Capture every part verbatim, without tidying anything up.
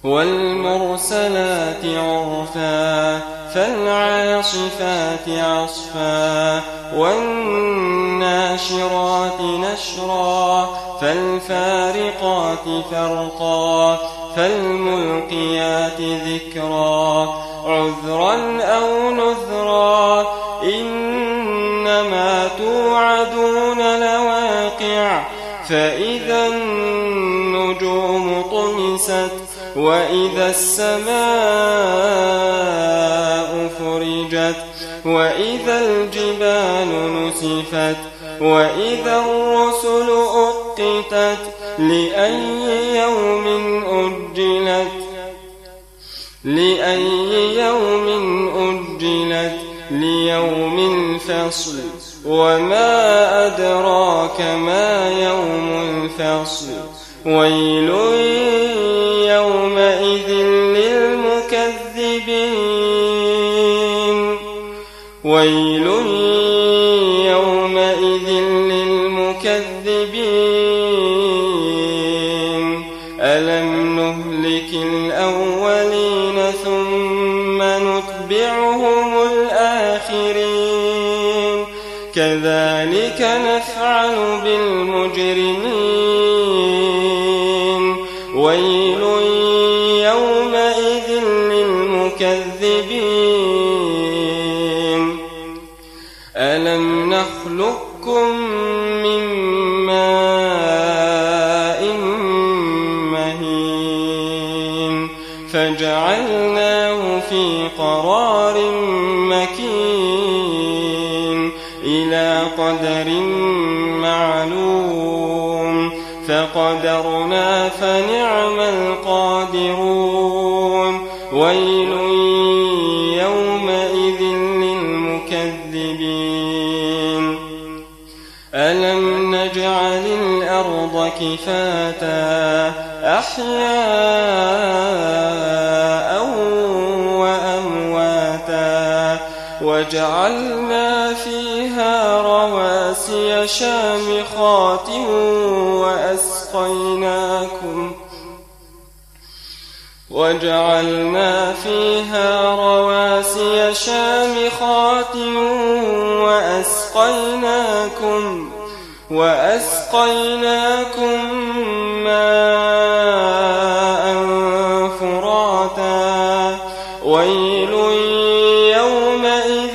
والمرسلات عرفا فالعاصفات عصفا والناشرات نشرا فالفارقات فرقا فالملقيات ذكرا عذرا أو نذرا إنما توعدون لواقع فإذا النجوم طمست وإذا السماء فرجت وإذا الجبال نسفت وإذا الرسل أقتت لأي يوم أجلت لأي يوم أجلت ليوم الفصل وما أدراك ما يوم الفصل ويل يومئذ للمكذبين ويل يومئذ للمكذبين ألم نهلك الأولين ثم نتبعهم الآخرين كذلك نفعل بالمجرمين ويل يومئذ للمكذبين ألم نخلقكم من ماء مهين فجعلناه في قرار مكين إلى قدر معلوم فقدرنا فنعم القادرون ويل يومئذ للمكذبين ألم نجعل الأرض كفاتا أحياء وأمواتا وجعلنا فيها رواسي شامخات وأسقيناكم وجعلنا فيها رواسي شامخات وأسقيناكم وأسقيناكم ماء فراتا ويل يومئذ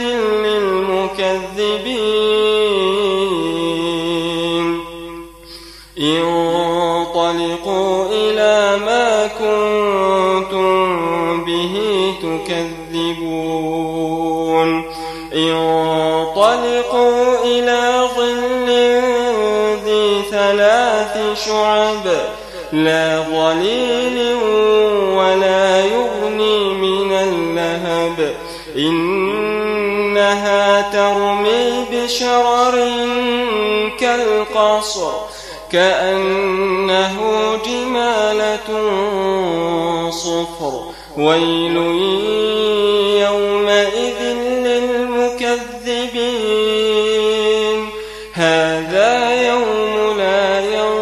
للمكذبين انطلقوا إلى ما كنتم به تكذبون انطلقوا إلى ظل ذي ثلاث شعب لا ظليل ولا يغني من اللهب إنها ترمي بشرر كالقصر كأنه جمالة صفر ويل يومئذ للمكذبين هذا يوم لا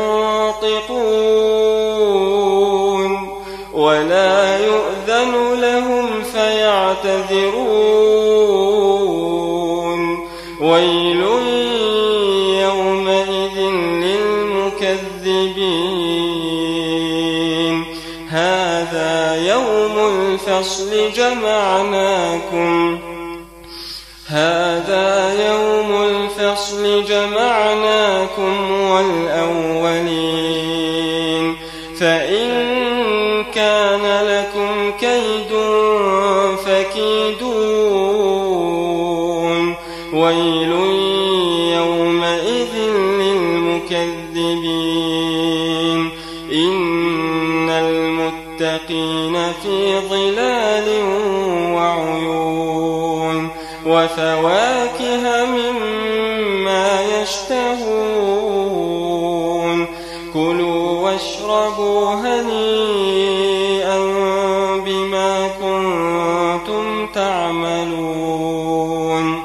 ينطقون ولا يؤذن لهم فيعتذرون ويل يومئذ للمكذبين هذا يوم الفصل جمعناكم هذا يوم الفصل جمعناكم والأولين فإن كان لكم كيد فكيدون ويل يومئذ للمكذبين إن المتقين في ظلال وعيون وفواكه مما يشتهون كلوا واشربوا هنيئا بما كنتم تعملون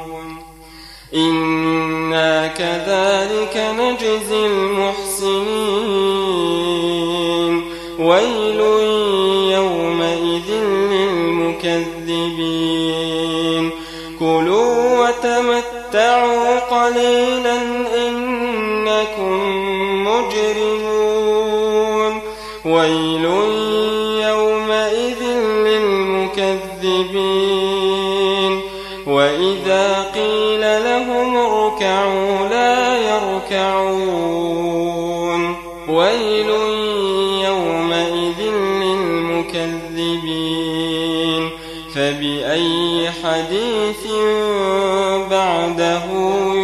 إنا كذلك نجزي المحسنين ويل يومئذ للمكذبين كلوا وتمتعوا قليلا إنكم مجرمون ويل يومئذ للمكذبين وإذا قيل لهم اركعوا لا يركعون ويل يومئذ للمكذبين فبأي حديث بعده